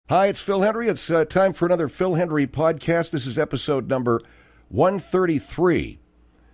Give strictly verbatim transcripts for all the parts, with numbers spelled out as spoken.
Hi, it's Phil Hendry. It's uh, time for another Phil Hendry podcast. This is episode number one thirty-three.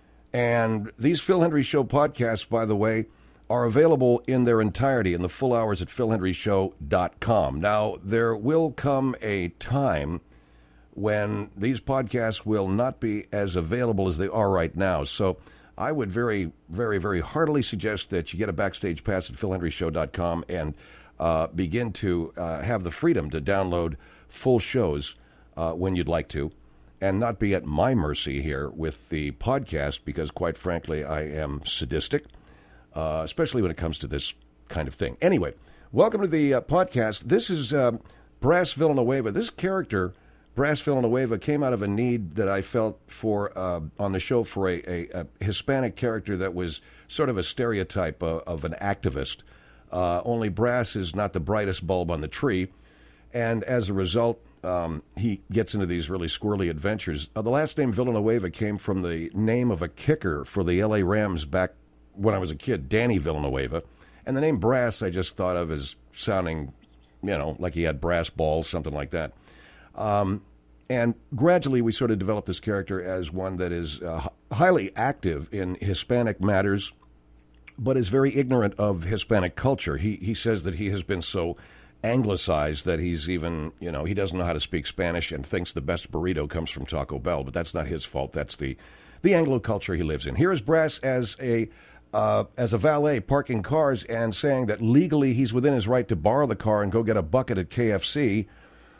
And these Phil Hendry Show podcasts, by the way, are available in their entirety in the full hours at phil hendry show dot com. Now, there will come a time when these podcasts will not be as available as they are right now. So I would very, very, very heartily suggest that you get a backstage pass at phil hendry show dot com and uh, begin to uh, have the freedom to download full shows uh, when you'd like to, and not be at my mercy here with the podcast, because quite frankly, I am sadistic, uh, especially when it comes to this kind of thing. Anyway, welcome to the uh, podcast. This is uh, Brass Villanueva. This character, Brass Villanueva, came out of a need that I felt for uh, on the show for a, a, a Hispanic character that was sort of a stereotype of, of an activist. Uh, only Brass is not the brightest bulb on the tree, and as a result, um, he gets into these really squirrely adventures. Uh, the last name Villanueva came from the name of a kicker for the L A Rams back when I was a kid, Danny Villanueva, and the name Brass I just thought of as sounding, you know, like he had brass balls, something like that. Um, and gradually we sort of developed this character as one that is uh, highly active in Hispanic matters, but is very ignorant of Hispanic culture. He he says that he has been so anglicized that he's even, you know, he doesn't know how to speak Spanish and thinks the best burrito comes from Taco Bell, but that's not his fault. That's the, the Anglo culture he lives in. Here is Brass as a uh, as a valet parking cars and saying that legally he's within his right to borrow the car and go get a bucket at K F C,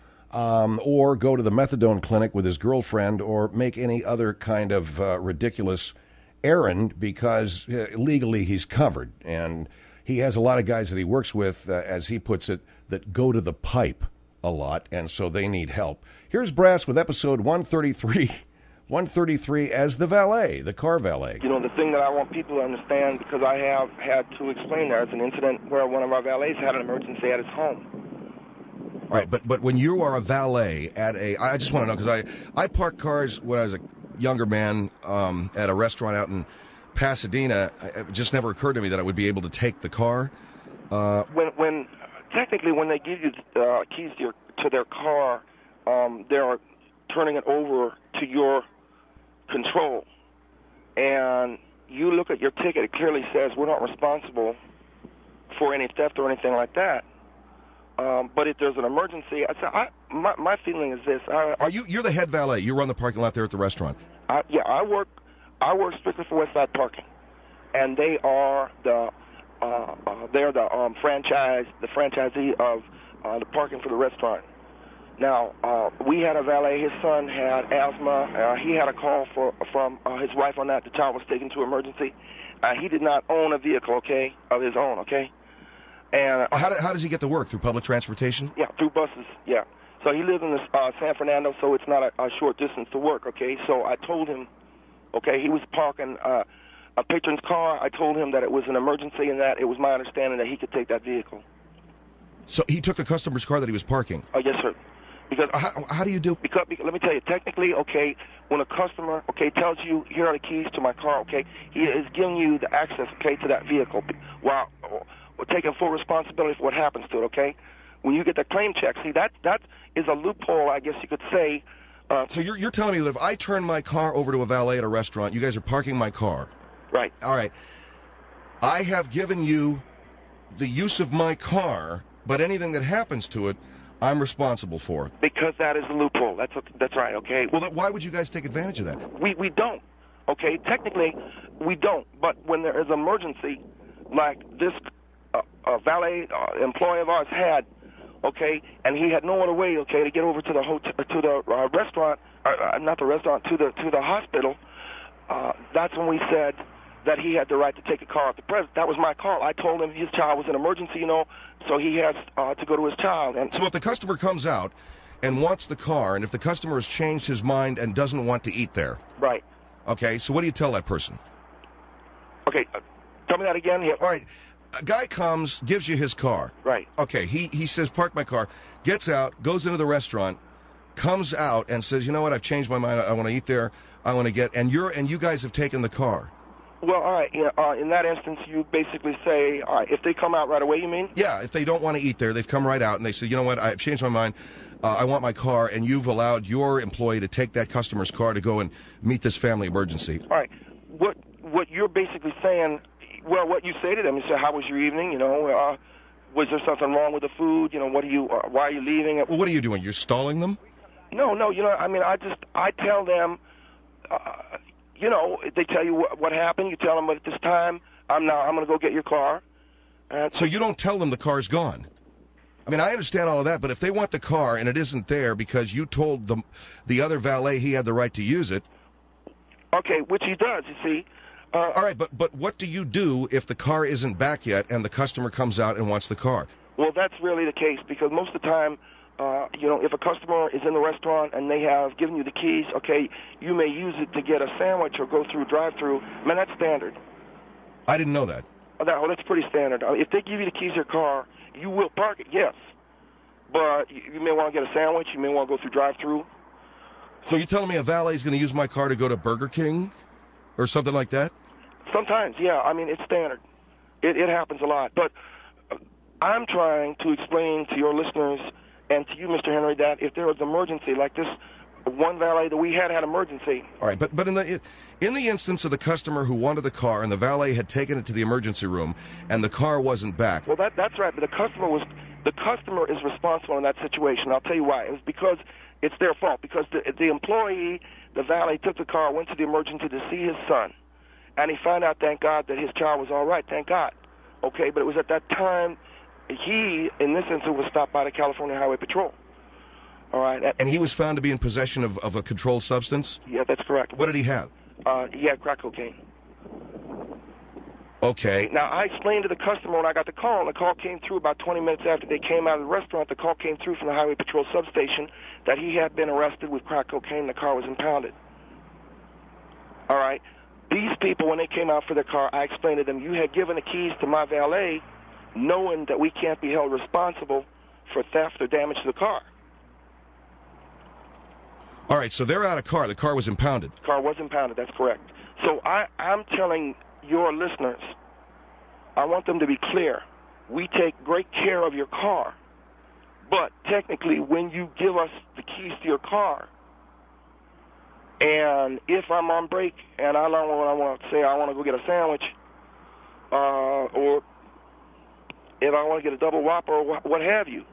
um, or go to the methadone clinic with his girlfriend, or make any other kind of uh, ridiculous errand, because uh, legally he's covered. And he has a lot of guys that he works with, uh, as he puts it, that go to the pipe a lot, and so they need help. Here's Brass with episode one thirty-three, one thirty-three as the valet, the car valet. You know, the thing that I want people to understand, because I have had to explain there, is an incident where one of our valets had an emergency at his home. All right, but but when you are a valet at a, I just want to know, because I, I parked cars when I was a younger man um, at a restaurant out in Pasadena. It just never occurred to me that I would be able to take the car. Uh, when, when technically, when they give you uh, keys to, your, to their car, um, they're turning it over to your control. And you look at your ticket, it clearly says we're not responsible for any theft or anything like that. Um, but if there's an emergency, I, I, my, my feeling is this. I, Are you, you're the head valet. You run the parking lot there at the restaurant. I, yeah, I work I work strictly for Westside Parking. And they are the, uh, uh, they're the um, franchise, the franchisee of uh, the parking for the restaurant. Now, uh, we had a valet. His son had asthma. Uh, he had a call for, from uh, his wife on that. The child was taken to emergency. Uh, he did not own a vehicle, okay, of his own, okay? And how, do, how does he get to work? Through public transportation? Yeah, through buses, yeah. So he lives in this, uh, San Fernando, so it's not a, a short distance to work, okay? So I told him, okay, he was parking uh, a patron's car. I told him that it was an emergency and that it was my understanding that he could take that vehicle. So he took the customer's car that he was parking? Oh, yes, sir. Because How, how do you do? Because, because let me tell you, technically, okay, when a customer, okay, tells you, here are the keys to my car, okay, he is giving you the access, okay, to that vehicle while we're taking full responsibility for what happens to it, okay? When you get the claim check, see, that that is a loophole, I guess you could say. Uh, so you're, you're telling me that if I turn my car over to a valet at a restaurant, you guys are parking my car. Right. All right. I have given you the use of my car, but anything that happens to it, I'm responsible for. Because that is a loophole. That's that's right, okay? Well, that, why would you guys take advantage of that? We, we don't, okay? Technically, we don't. But when there is an emergency, like this uh, uh, valet uh, employee of ours had, okay, and he had no other way, okay, to get over to the hotel, to the uh, restaurant, uh, not the restaurant, to the to the hospital. Uh, that's when we said that he had the right to take a car off the president. That was my call. I told him his child was in emergency, you know, so he has uh, to go to his child. And so if the customer comes out and wants the car, and if the customer has changed his mind and doesn't want to eat there, right? Okay, so what do you tell that person? Okay, uh, tell me that again. Yeah. All right. A guy comes, gives you his car. Right. Okay, he, he says, park my car, gets out, goes into the restaurant, comes out and says, you know what, I've changed my mind, I, I want to eat there, I want to get, and you're and you guys have taken the car. Well, all right. Yeah, uh, in that instance, you basically say, all right, if they come out right away, you mean? Yeah, if they don't want to eat there, they've come right out and they say, you know what, I've changed my mind. Uh, I want my car, and you've allowed your employee to take that customer's car to go and meet this family emergency. All right. What what you're basically saying, well, what you say to them, you say, how was your evening? You know, uh, was there something wrong with the food? You know, what are you, uh, why are you leaving? Well, what are you doing? You're stalling them? No, no, you know, I mean, I just, I tell them, uh, you know, they tell you what, what happened. You tell them, but at this time, I'm now, I'm going to go get your car. And so you don't tell them the car's gone? I mean, I understand all of that, but if they want the car and it isn't there because you told the, the other valet he had the right to use it. Okay, which he does, you see. Uh, all right, but, but what do you do if the car isn't back yet and the customer comes out and wants the car? Well, that's really the case because most of the time, Uh, you know, if a customer is in the restaurant and they have given you the keys, okay, you may use it to get a sandwich or go through drive-through. I mean, that's standard. I didn't know that. Oh, that well, that's pretty standard. Uh, if they give you the keys to your car, you will park it, yes. But you, you may want to get a sandwich. You may want to go through drive-through. So you're telling me a valet is going to use my car to go to Burger King or something like that? Sometimes, yeah. I mean, it's standard. It, it happens a lot. But uh, I'm trying to explain to your listeners and to you, Mister Henry, that if there was an emergency like this, one valet that we had had emergency. All right, but but in the in the instance of the customer who wanted the car and the valet had taken it to the emergency room and the car wasn't back. Well, that that's right. But the customer was the customer is responsible in that situation. I'll tell you why. It was because it's their fault. Because the the employee, the valet, took the car, went to the emergency to see his son, and he found out, thank God, that his child was all right. Thank God. Okay, but it was at that time. He, in this instance, was stopped by the California Highway Patrol. All right. And he was found to be in possession of, of a controlled substance? Yeah, that's correct. What did he have? Uh, he had crack cocaine. Okay. Now, I explained to the customer when I got the call, and the call came through about twenty minutes after they came out of the restaurant. The call came through from the Highway Patrol substation that he had been arrested with crack cocaine. The car was impounded. All right. These people, when they came out for their car, I explained to them, you had given the keys to my valet knowing that we can't be held responsible for theft or damage to the car. All right, so they're out of car. The car was impounded. The car was impounded, that's correct. So I, I'm telling your listeners, I want them to be clear. We take great care of your car, but technically when you give us the keys to your car, and if I'm on break and I don't want, I want to say I want to go get a sandwich, uh, or if I want to get a double whopper or what have you.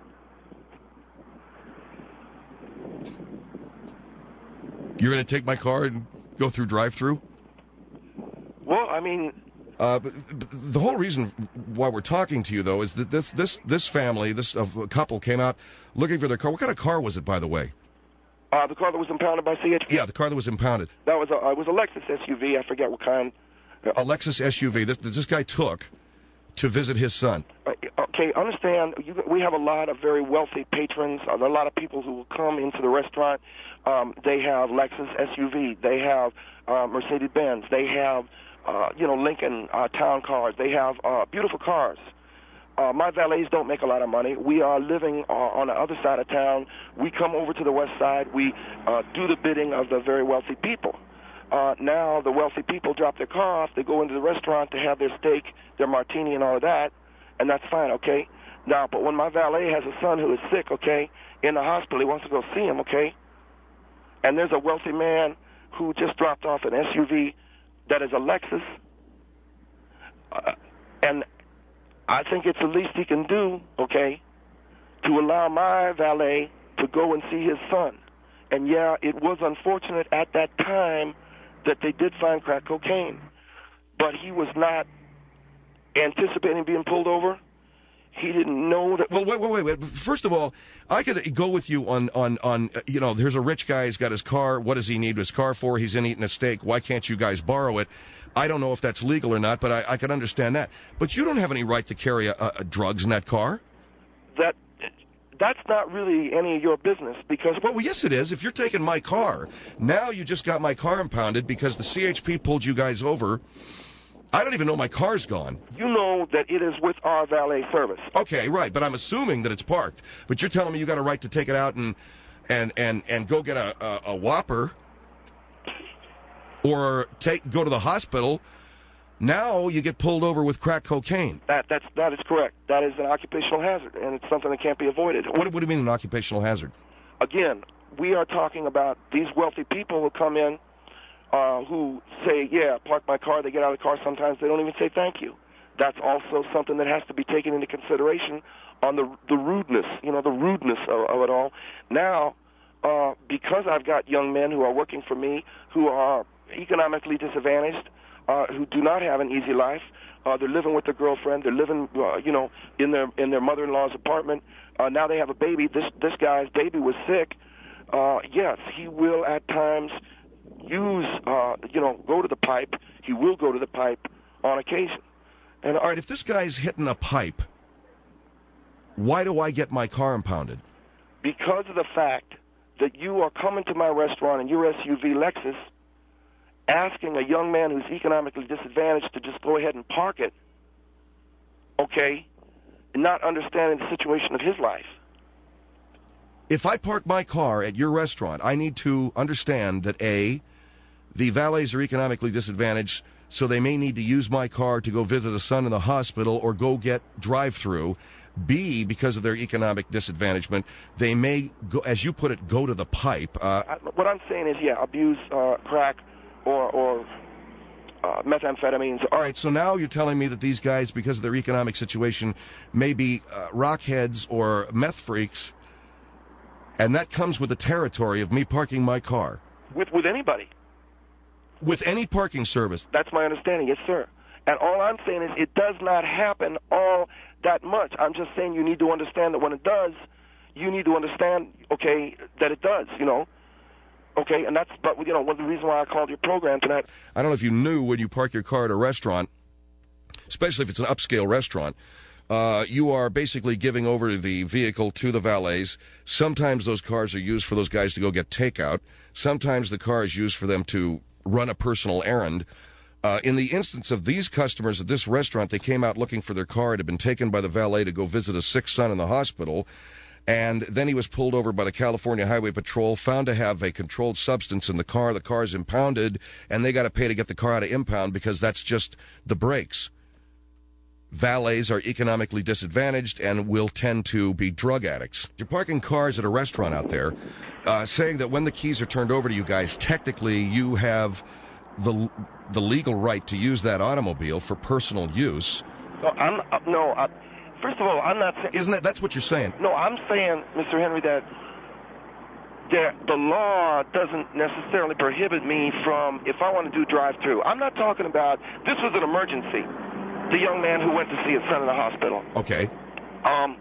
You're going to take my car and go through drive-through? Well, I mean... Uh, but, but the whole reason why we're talking to you, though, is that this this this family, this uh, couple came out looking for their car. What kind of car was it, by the way? Uh, the car that was impounded by C H P? Yeah, the car that was impounded. That was a, it was a Lexus S U V. I forget what kind. A Lexus S U V that this guy took to visit his son. Okay, understand, you, we have a lot of very wealthy patrons, a lot of people who will come into the restaurant. Um, they have Lexus S U V. They have uh, Mercedes-Benz. They have, uh, you know, Lincoln uh, town cars. They have uh, beautiful cars. Uh, my valets don't make a lot of money. We are living uh, on the other side of town. We come over to the west side. We uh, do the bidding of the very wealthy people. Uh, now the wealthy people drop their car off. They go into the restaurant to have their steak, their martini, and all of that, and that's fine, okay? Now, but when my valet has a son who is sick, okay, in the hospital, he wants to go see him, okay? And there's a wealthy man who just dropped off an S U V that is a Lexus, uh, and I think it's the least he can do, okay, to allow my valet to go and see his son. And, yeah, it was unfortunate at that time that they did find crack cocaine, but he was not anticipating being pulled over. He didn't know that. Well, wait, wait, wait, wait. First of all, I could go with you on, on, on, you know, there's a rich guy, he's got his car. What does he need his car for? He's in eating a steak. Why can't you guys borrow it? I don't know if that's legal or not, but I, I can understand that. But you don't have any right to carry a, a drugs in that car. That that's not really any of your business because. Well, well, yes, it is. If you're taking my car, now you just got my car impounded because the C H P pulled you guys over. I don't even know my car's gone. You know that it is with our valet service. Okay, right, but I'm assuming that it's parked. But you're telling me you got a right to take it out and and and, and go get a, a, a Whopper or take go to the hospital Now you get pulled over with crack cocaine. That that's that is correct. That is an occupational hazard, and it's something that can't be avoided. What, what do you mean an occupational hazard? Again, we are talking about these wealthy people who come in, uh, who say, "Yeah, park my car." They get out of the car. Sometimes they don't even say thank you. That's also something that has to be taken into consideration on the the rudeness, you know, the rudeness of, of it all. Now, uh, because I've got young men who are working for me who are economically disadvantaged, uh, who do not have an easy life. Uh, they're living with their girlfriend. They're living, uh, you know, in their in their mother-in-law's apartment. Uh, now they have a baby. This this guy's baby was sick. Uh, yes, he will at times use, uh, you know, go to the pipe. He will go to the pipe on occasion. And all right, if this guy's hitting a pipe, why do I get my car impounded? Because of the fact that you are coming to my restaurant in your S U V Lexus, asking a young man who's economically disadvantaged to just go ahead and park it, okay, and not understanding the situation of his life. If I park my car at your restaurant, I need to understand that, A, the valets are economically disadvantaged, so they may need to use my car to go visit a son in the hospital or go get drive-through. B, because of their economic disadvantagement, they may, go, as you put it, go to the pipe. Uh, I, what I'm saying is, yeah, abuse uh, crack or, or uh, methamphetamines. All right, so now you're telling me that these guys, because of their economic situation, may be uh, rockheads or meth freaks, and that comes with the territory of me parking my car. With with anybody. With any parking service. That's my understanding, yes, sir. And all I'm saying is it does not happen all that much. I'm just saying you need to understand that when it does, you need to understand, okay, that it does, you know. Okay, and that's, but, you know, one of the reasons why I called your program tonight. I don't know if you knew when you park your car at a restaurant, especially if it's an upscale restaurant, uh, you are basically giving over the vehicle to the valets. Sometimes those cars are used for those guys to go get takeout. Sometimes the car is used for them to run a personal errand. Uh, in the instance of these customers at this restaurant, they came out looking for their car. It had been taken by the valet to go visit a sick son in the hospital. And then he was pulled over by the California Highway Patrol, found to have a controlled substance in the car. The car is impounded, and they got to pay to get the car out of impound because that's just the brakes. Valets are economically disadvantaged and will tend to be drug addicts. You're parking cars at a restaurant out there, uh, saying that when the keys are turned over to you guys, technically you have the the legal right to use that automobile for personal use. No, I'm, uh, no I, first of all, I'm not saying... Isn't that, that's what you're saying? No, I'm saying, Mister Henry, that there, the law doesn't necessarily prohibit me from, if I want to do drive-through. I'm not talking about, this was an emergency. The young man who went to see his son in the hospital. Okay. Um,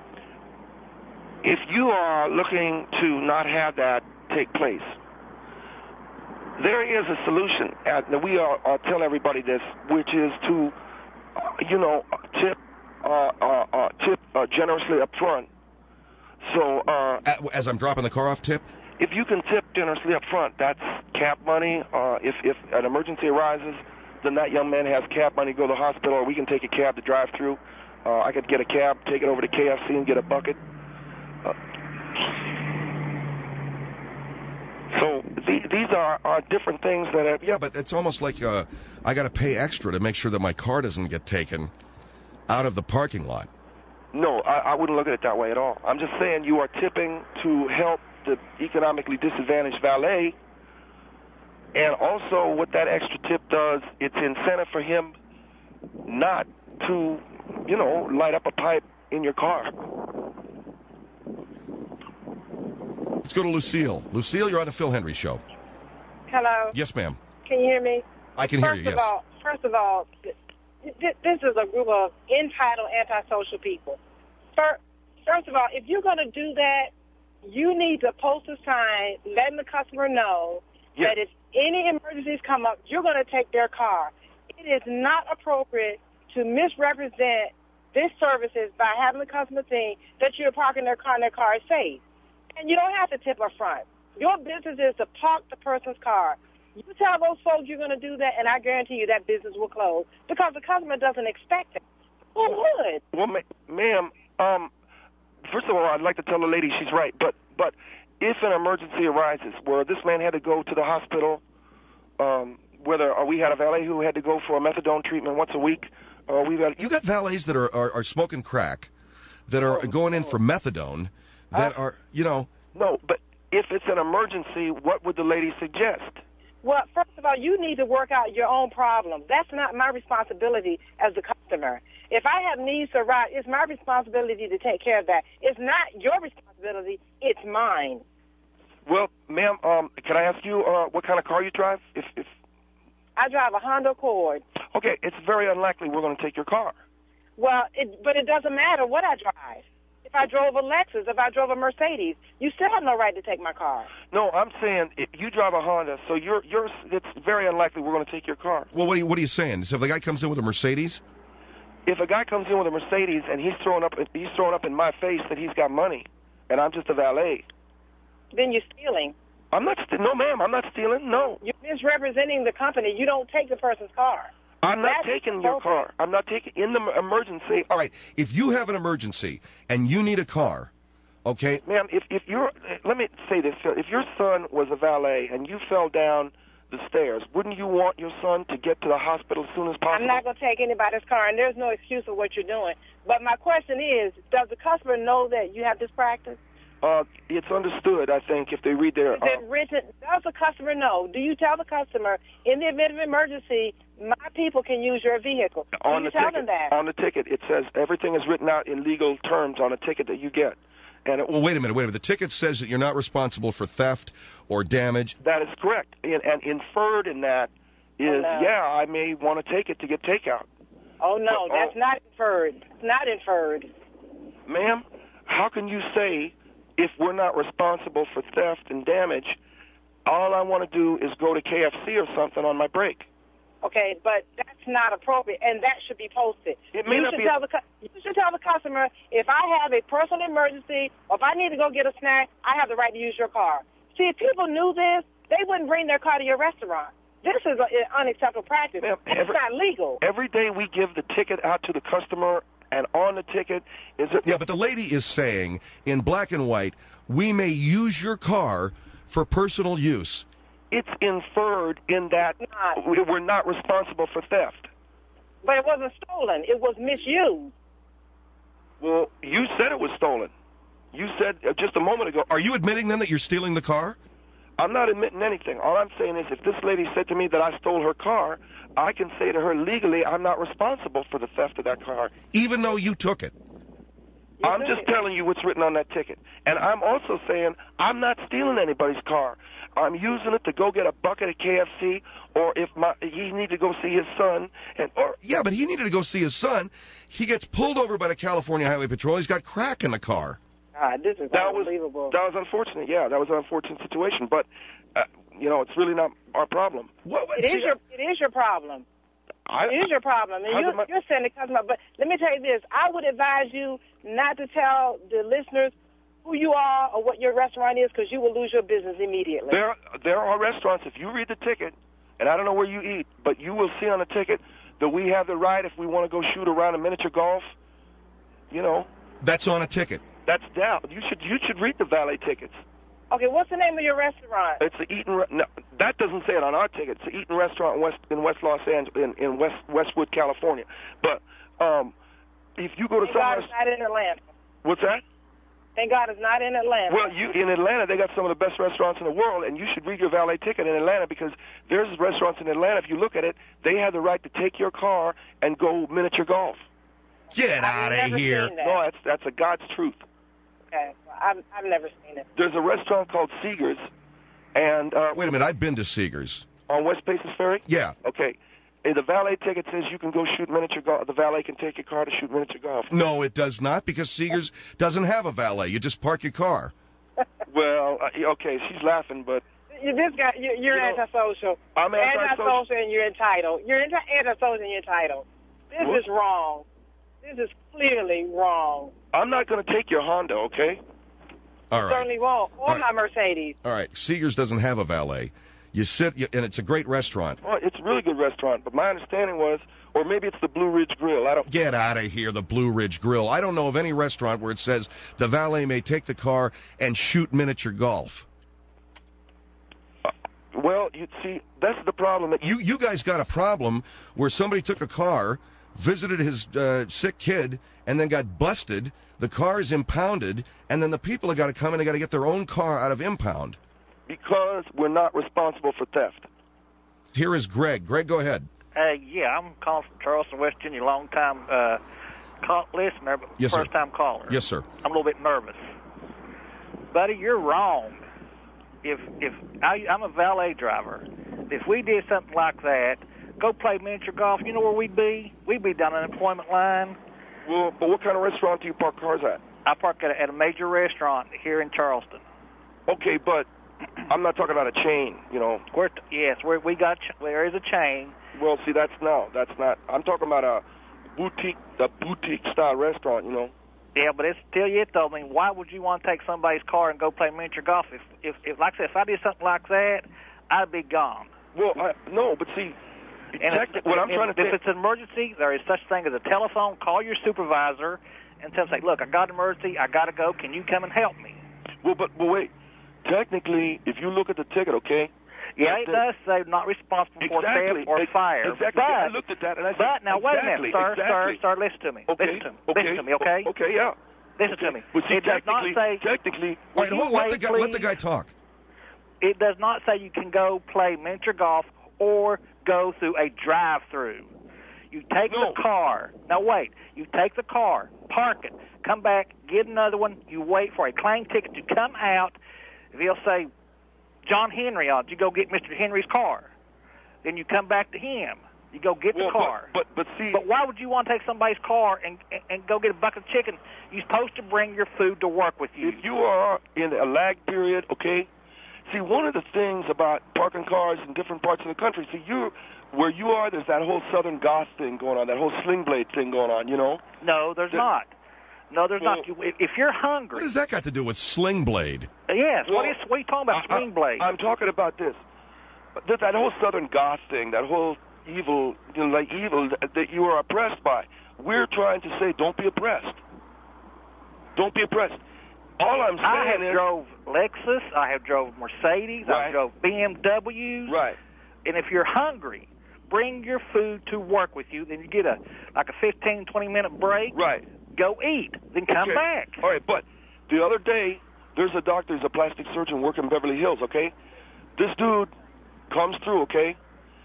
if you are looking to not have that take place, there is a solution. And we are, uh, tell everybody this, which is to, uh, you know, tip, uh, uh, uh, tip uh, generously up front. So, uh, as I'm dropping the car off, tip. If you can tip generously up front, that's cab money. Uh, if if an emergency arises, then that young man has cab money to go to the hospital, or we can take a cab to drive through. Uh, I could get a cab, take it over to K F C and get a bucket. Uh, so the, these are, are different things that have... Yeah, but it's almost like uh, I got to pay extra to make sure that my car doesn't get taken out of the parking lot. No, I, I wouldn't look at it that way at all. I'm just saying you are tipping to help the economically disadvantaged valet. And also what that extra tip does, it's incentive for him not to, you know, light up a pipe in your car. Let's go to Lucille. Lucille, you're on the Phil Henry Show. Hello. Yes, ma'am. Can you hear me? I can first hear you, of yes. All, first of all, th- th- this is a group of entitled, antisocial people. First, first of all, if you're going to do that, you need to post a sign letting the customer know yeah. that if any emergencies come up, you're going to take their car. It is not appropriate to misrepresent this services by having the customer think that you're parking their car and their car is safe. And you don't have to tip up front. Your business is to park the person's car. You tell those folks you're going to do that, and I guarantee you that business will close because the customer doesn't expect it. Who would? Well, ma- ma'am, um, first of all, I'd like to tell the lady she's right, but but if an emergency arises where this man had to go to the hospital, um, whether uh, we had a valet who had to go for a methadone treatment once a week. Uh, we've got You got valets that are, are, are smoking crack, that are Oh, going in no. for methadone, that Uh, are, you know, no, but if it's an emergency, what would the lady suggest? Well, first of all, you need to work out your own problem. That's not my responsibility as the customer. If I have needs to ride, it's my responsibility to take care of that. It's not your responsibility. It's mine. Well, ma'am, um, can I ask you uh, what kind of car you drive? If, if I drive a Honda Accord. okay, it's very unlikely we're going to take your car. Well, it, but it doesn't matter what I drive. If I drove a Lexus, if I drove a Mercedes, you still have no right to take my car. No, I'm saying if you drive a Honda, so you're you're. It's very unlikely we're going to take your car. well, what are you, what are you saying? So if the guy comes in with a Mercedes? If a guy comes in with a Mercedes and he's throwing up, he's throwing up in my face that he's got money, and I'm just a valet. Then you're stealing. I'm not. St- no, ma'am, I'm not stealing. No, You're misrepresenting the company. You don't take the person's car. I'm not That's taking your appropriate. car. I'm not taking in the m- emergency. All right, if you have an emergency and you need a car, okay, Ma'am, if if you're, let me say this: if your son was a valet and you fell down the stairs, wouldn't you want your son to get to the hospital as soon as possible? I'm not going to take anybody's car, and there's no excuse for what you're doing. But my question is, does the customer know that you have this practice? Uh, it's understood, I think, if they read their. Is it Uh, written? Does the customer know? Do you tell the customer, in the event of emergency, my people can use your vehicle? Do on you the tell ticket, them that? on the ticket, it says everything is written out in legal terms on a ticket that you get, and it, well, wait a minute, wait a minute. The ticket says that you're not responsible for theft or damage. that is correct. And, and inferred in that is, Oh, no. yeah, I may want to take it to get takeout. Oh, no, But, uh, that's not inferred. It's not inferred. Ma'am, how can you say if we're not responsible for theft and damage, all I want to do is go to K F C or something on my break? Okay, but that's not appropriate, and that should be posted. It may you not should be- tell the cu- you should tell the customer, if I have a personal emergency or if I need to go get a snack, I have the right to use your car. See, if people knew this, they wouldn't bring their car to your restaurant. This is an unacceptable practice. Ma'am, It's every- not legal. Every day we give the ticket out to the customer, and on the ticket is it? Yeah, but the lady is saying in black and white, we may use your car for personal use. It's inferred in that Not. we- we're not responsible for theft. But it wasn't stolen. It was misused. Well, you said it was stolen. You said uh, just a moment ago. Are you admitting then that you're stealing the car? I'm not admitting anything. All I'm saying is if this lady said to me that I stole her car, I can say to her legally I'm not responsible for the theft of that car. Even though you took it. You I'm did just it. telling you what's written on that ticket. And I'm also saying I'm not stealing anybody's car. I'm using it to go get a bucket at K F C, or if my he need to go see his son, and or Yeah, but he needed to go see his son. He gets pulled over by the California Highway Patrol. He's got crack in the car. God, this is that was unbelievable. that was unfortunate. Yeah, that was an unfortunate situation. But uh, you know, it's really not our problem. What? what It see, is your it is your problem. I, It is your problem, and How's you're, it my- you're saying the customer. But let me tell you this: I would advise you not to tell the listeners who you are or what your restaurant is, because you will lose your business immediately. There, there are restaurants. If you read the ticket, and I don't know where you eat, but you will see on the ticket that we have the right if we want to go shoot around a miniature golf. You know, That's on a ticket. that's down. You should, you should read the valet tickets. Okay, what's the name of your restaurant? It's the Eaton. Re- no, that doesn't say it on our ticket. It's the Eaton Restaurant in West in West Los Angeles, in, in West Westwood, California. But um, if you go to Thank some God rest- it's not in Atlanta. what's that? Thank God it's not in Atlanta. Well, you in Atlanta, they got some of the best restaurants in the world, and you should read your valet ticket in Atlanta because there's restaurants in Atlanta. If you look at it, they have the right to take your car and go miniature golf. Get I've out of never here. seen that. No, that's that's a God's truth. Okay, well, I've I've never seen it. There's a restaurant called Seegers, and uh, Wait a minute, I've been to Seegers. on West Paces Ferry. Yeah. Okay. And the valet ticket says you can go shoot miniature golf. The valet can take your car to shoot miniature golf. No, it does not, because Seegers doesn't have a valet. You just park your car. Well, uh, okay, she's laughing, but You, this guy, you, you're You know, antisocial. I'm antisocial. Antisocial, and you're entitled. You're anti- antisocial, and you're entitled. This What? is wrong. This is clearly wrong. I'm not going to take your Honda, okay? All right. Certainly wrong. Or All right. my Mercedes. All right. Seegers doesn't have a valet. You sit, you, and it's a great restaurant. Well, it's a really good restaurant, but my understanding was, or maybe it's the Blue Ridge Grill. I don't. Get out of here, the Blue Ridge Grill. I don't know of any restaurant where it says the valet may take the car and shoot miniature golf. Well, you see, that's the problem. That You you guys got a problem where somebody took a car, visited his uh, sick kid, and then got busted. The car is impounded, and then the people have got to come and they got to get their own car out of impound. Because we're not responsible for theft. Here is Greg. Greg, go ahead. Uh, yeah, I'm calling from Charleston, West Virginia, long time uh, call, listener, but Yes, sir. first time caller. Yes, sir. I'm a little bit nervous, buddy. You're wrong. If if I, I'm a valet driver, if we did something like that, go play miniature golf. You know where we'd be? We'd be down an employment line. Well, but what kind of restaurant do you park cars at? I park at a, at a major restaurant here in Charleston. Okay, but I'm not talking about a chain, you know. We're t- yes, we're, we got ch- there is a chain. Well, see, that's no, that's not. I'm talking about a boutique, a boutique style restaurant, you know. Yeah, but it's still yet though. I mean, why would you want to take somebody's car and go play miniature golf? If, if, if like I said, if I did something like that, I'd be gone. Well, I, no, but see, And techni- if, what I'm if, trying to if say, it's an emergency, there is such thing as a telephone. Call your supervisor and tell them, say, look, I got an emergency. I got to go. Can you come and help me? well, but but wait, technically, if you look at the ticket, okay. Yeah, it the- does say not responsible for Exactly. theft or ex- fire. Exactly. But, I looked at that and I said, but now wait exactly, a minute, sir, exactly. sir, sir, listen to me. Okay. Listen to me. Okay. Listen to me, okay? O- Okay, yeah. Listen okay. to me. But see, It does not technically, say. technically, All right, you hold, let the wait, guy let the please? guy talk. It does not say you can go play miniature golf or go through a drive-through. You take No. the car. Now wait. You take the car, park it, come back, get another one. You wait for a claim ticket to come out. If he'll say, John Henry, uh, you go get Mister Henry's car. Then you come back to him. You go get well, the car. But, but but see, But why would you want to take somebody's car and, and and go get a bucket of chicken? You're supposed to bring your food to work with you. if you are in a lag period, okay. See, one of the things about parking cars in different parts of the country, see, you where you are, there's that whole Southern Goth thing going on, that whole sling blade thing going on, you know. No, there's The- not. No, there's Well- not. You, if if you're hungry, What does that got to do with Sling Blade? yes. what Well, is what are you talking about? I- I- Swing blade. I'm talking about this. That, that whole Southern Goth thing, that whole evil, you know, like evil that, that you are oppressed by. We're trying to say, don't be oppressed. Don't be oppressed. All I'm saying I have is, drove Lexus. I have drove Mercedes. Right. I drove B M Ws. right. And if you're hungry, bring your food to work with you. Then you get a like a fifteen, twenty minute break. Right. Go eat. Then come Okay. back. All right, but the other day, there's a doctor, he's a plastic surgeon working in Beverly Hills, okay? This dude comes through, okay,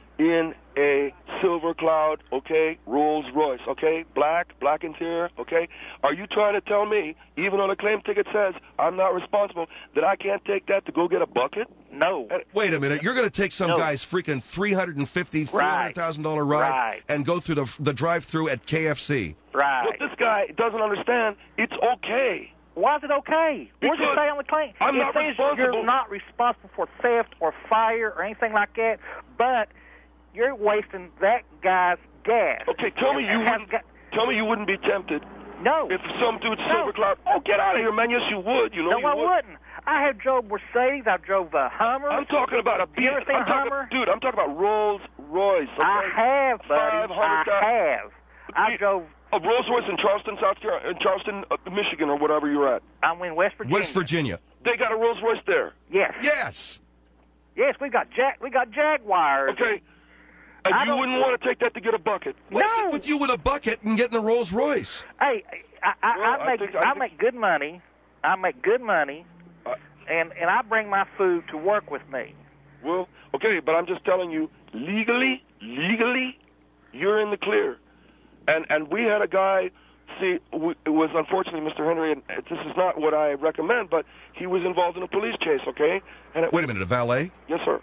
in a Silver Cloud, okay, Rolls Royce, okay, black, black interior, okay? Are you trying to tell me, even on a claim ticket says I'm not responsible, that I can't take that to go get a bucket? No. And- Wait a minute. You're going to take some No. guy's freaking three hundred fifty thousand dollars, four hundred thousand dollars ride Right. and go through the the drive-through at K F C. Right. What this guy doesn't understand, it's okay. Why is it okay? Where's it Because say on the claim? I'm it not says responsible. you're not responsible for theft or fire or anything like that, but you're wasting that guy's gas. Okay, tell me you Have wouldn't, got- tell me you wouldn't be tempted No. if some dude No. Silver Cloud, oh, get out of here, man. Yes, you would, you know No, you I would. wouldn't. I have drove Mercedes. I drove a Hummer. I'm talking about a B. You ever seen I'm a talking, Hummer? dude, I'm talking about Rolls Royce. Okay? I have, buddy. five hundred thousand I have. I drove. A Rolls Royce in Charleston, South Carolina, in Charleston, uh, Michigan, or whatever you're at. I'm in West Virginia. West Virginia. They got a Rolls Royce there. Yes. Yes. Yes, we got Jag. We got Jaguars. Okay. And I you don't- wouldn't want to take that to get a bucket. What is No. it with you with a bucket and getting a Rolls Royce? Hey, I, I, Well, I I make think- I I, think- make good money. I make good money, Uh, and and I bring my food to work with me. Well, okay, but I'm just telling you, legally, legally, you're in the clear. And and we had a guy. See, we, it was unfortunately Mister Henry, and this is not what I recommend, but he was involved in a police chase. Okay. And it, Wait a minute, a valet Yes, sir.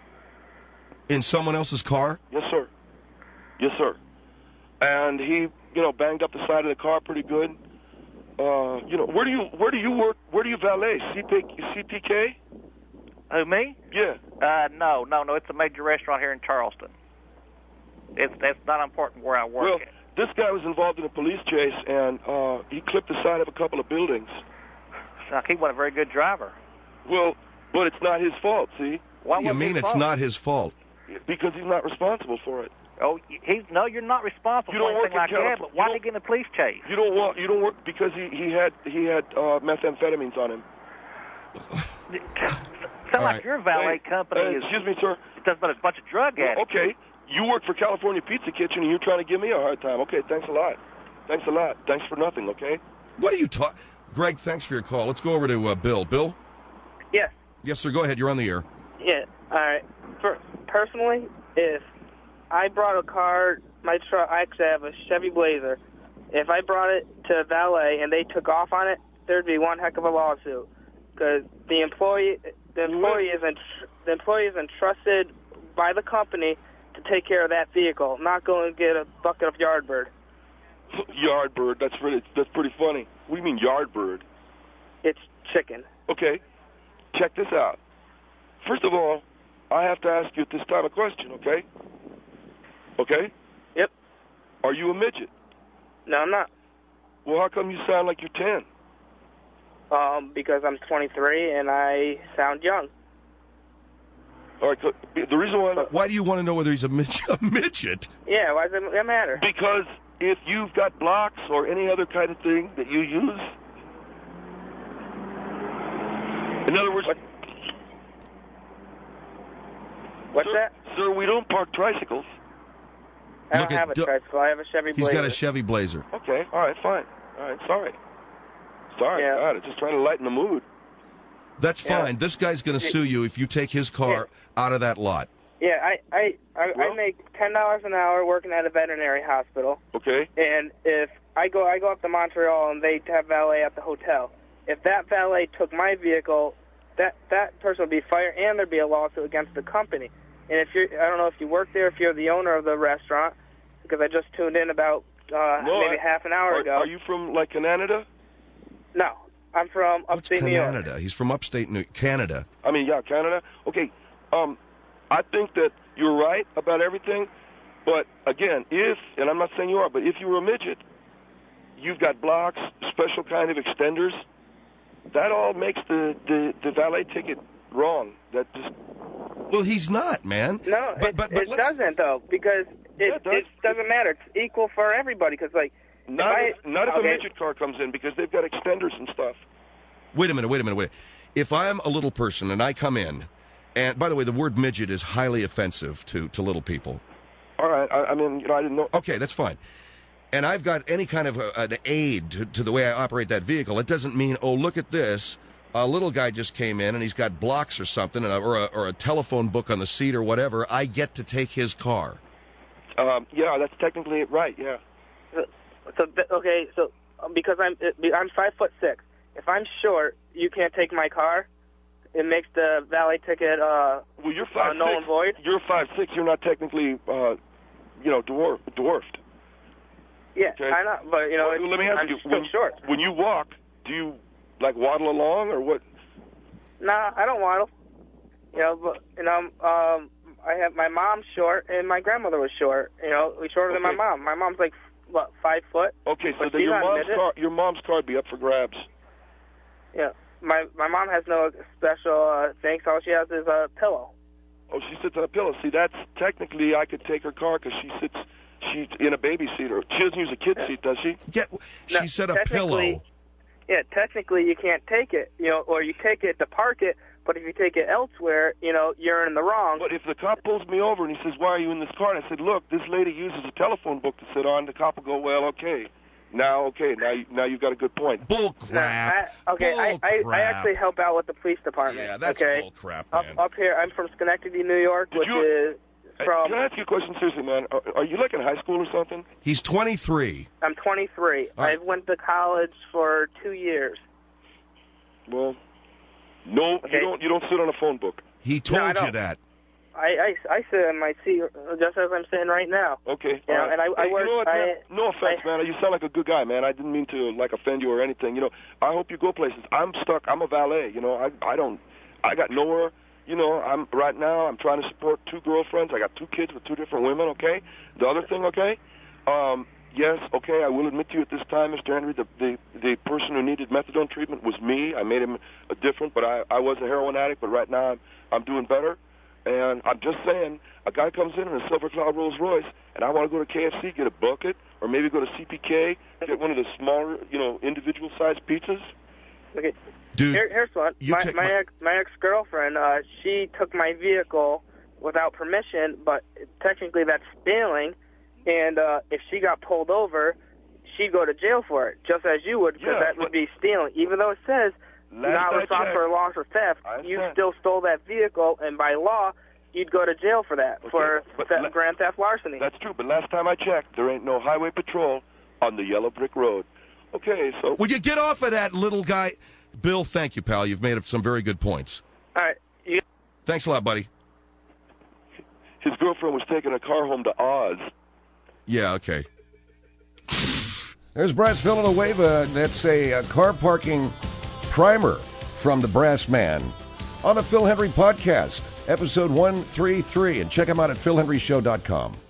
in someone else's car? Yes, sir. Yes, sir. And he, you know, banged up the side of the car pretty good. Uh, you know, where do you where do you work? Where do you valet? C P, C P K? Who, me? Yeah. Uh, no, no, no. It's a major restaurant here in Charleston. It's that's not important where I work Well, at. this guy was involved in a police chase, and uh, he clipped the side of a couple of buildings. Now, he wasn't a very good driver. Well, but it's not his fault, see, Why What do you wasn't mean his it's fault? not his fault? because he's not responsible for it. Oh, he's no. You're not responsible You for don't work anything like in that. Calif- But why you did he get in a police chase? You don't want you don't work because he he had he had uh, methamphetamines on him. sound All like right. your valet Hey, company uh, is excuse me, sir. does but a bunch of drug Well, addicts. okay, you work for California Pizza Kitchen, and you're trying to give me a hard time. Okay, thanks a lot. Thanks a lot. Thanks for nothing, okay? What are you talking? Greg, thanks for your call. Let's go over to uh, Bill. Bill? Yes. Yes, sir. Go ahead. You're on the air. Yeah. All right. For, personally, if I brought a car, my truck, I actually have a Chevy Blazer. If I brought it to valet and they took off on it, there'd be one heck of a lawsuit because the employee, the employee is ent- the employee is entrusted by the company to take care of that vehicle, not go and get a bucket of Yardbird. Yardbird. That's really that's pretty funny. What do you mean Yardbird? It's chicken. Okay, check this out. First of all, I have to ask you at this time a question, okay? Okay? Yep. Are you a midget? No, I'm not. Well, how come you sound like you're ten? Um, because I'm twenty-three and I sound young. All right, the reason why... Why do you want to know whether he's a, midget? a midget? Yeah, why does it matter? Because if you've got blocks or any other kind of thing that you use... In other words... What? What's sir, that? Sir, we don't park tricycles. I Look don't at have a Du- tricycle. I have a Chevy He's Blazer. got a Chevy Blazer. Okay, all right, fine. All right, sorry. Sorry, Yeah. God, it's just trying to lighten the mood. That's Yeah. fine. This guy's going to sue you if you take his car out of that lot. Yeah, I I I, Well- I make ten dollars an hour working at a veterinary hospital, Okay? and if I go I go up to Montreal and they have valet at the hotel, if that valet took my vehicle, that that person would be fired, and there'd be a lawsuit against the company. And if you're, I don't know if you work there, if you're the owner of the restaurant, because I just tuned in about uh, No, maybe I- half an hour Are, ago. are you from, like, Canada? No, I'm from What's upstate New York. Canada? He's from upstate New Canada. I mean, yeah, Canada. Okay, um, I think that you're right about everything, but again, if, and I'm not saying you are, but if you were a midget, you've got blocks, special kind of extenders, that all makes the, the, the valet ticket wrong. That just, Well, he's not, man. No, but, it, but, but it let's- doesn't though, because it, Yeah, it does. it doesn't matter. It's equal for everybody. Because like, not I- if, not if okay. a midget car comes in, because they've got extenders and stuff. Wait a minute, wait a minute, wait. If I'm a little person and I come in, and by the way, the word midget is highly offensive to, to little people. All right, I, I mean, you know, I didn't know. Okay, that's fine. And I've got any kind of a, an aid to, to the way I operate that vehicle. It doesn't mean, oh, look at this. A little guy just came in and he's got blocks or something, and a, or, a, or a telephone book on the seat or whatever. I get to take his car. Um, yeah, that's technically it, right, yeah. So, so th- okay, so um, because I'm it, I'm five foot six. If I'm short, you can't take my car. It makes the valet ticket uh, Well, you're five uh, null six. and void. You're five six. You're not technically, uh, you know, dwarf, dwarfed. Yeah, Okay. I know, but you know, Well, let me ask I'm you: still when, short. when you walk, do you like waddle along or what? Nah, I don't waddle. You know, but you know, um, I have my mom's short and my grandmother was short. You know, shorter than my Okay. mom. My mom's like what, five foot? Okay, so But then she's your not a mom's midget? car, your mom's car would be up for grabs. Yeah. My my mom has no special uh, things. All she has is a pillow. Oh, she sits on a pillow. See, that's technically I could take her car because she sits, she's in a baby seat, or she doesn't use a kid seat, does she? Get, she No, said a technically- pillow. Yeah, technically you can't take it. You know, or you take it to park it. But if you take it elsewhere, you know, you're in the wrong. But if the cop pulls me over and he says, "Why are you in this car?" and I said, "Look, this lady uses a telephone book to sit on," the cop will go, "Well, okay, now, okay, now, you, now you've got a good point." Bull No, crap. I, okay, bull I, I, crap. I actually help out with the police department. Yeah, that's okay? bull crap, Up, man. up here, I'm from Schenectady, New York, Did which you- is Hey, from. Can I ask you a question seriously, man? Are, are you like in high school or something? He's twenty-three. I'm twenty-three. All right. I went to college for two years. Well, no, Okay. you don't. You don't sit on a phone book. He I told you don't. that. I, I, I sit in my seat just as I'm sitting right now. Okay. Yeah, all right. and I- I Hey, work- You know what, man? I- No offense, I- man. You sound like a good guy, man. I didn't mean to like offend you or anything. You know, I hope you go places. I'm stuck. I'm a valet. You know, I I don't. I got nowhere. You know, I'm right now. I'm trying to support two girlfriends. I got two kids with two different women. Okay. The other thing, okay. Um, yes, okay. I will admit to you at this time, Mister Henry, the the the person who needed methadone treatment was me. I made him a different, but I I was a heroin addict. But right now I'm I'm doing better. And I'm just saying, a guy comes in in a Silver Cloud Rolls Royce, and I want to go to K F C, get a bucket, or maybe go to C P K, get one of the smaller, you know, individual-sized pizzas. Okay. Dude, Here, here's one. you My, take my, my- ex my ex girlfriend, uh, she took my vehicle without permission, but technically that's stealing. And uh, if she got pulled over, she'd go to jail for it, just as you would, because Yeah, that but- would be stealing. Even though it says Last not I responsible checked- for loss or theft, I you understand. still stole that vehicle, and by law, you'd go to jail for that, Okay, for but theft, le- grand theft larceny. That's true, but last time I checked, there ain't no highway patrol on the yellow brick road. Okay, so Would you get off of that little guy? Bill, thank you, pal. You've made some very good points. All right. You Thanks a lot, buddy. his girlfriend was taking a car home to Oz. Yeah, okay. There's Brass Villanueva. That's a, uh car parking primer from the Brass Man on the Phil Hendry Podcast, episode one thirty-three. And check him out at phil henry show dot com.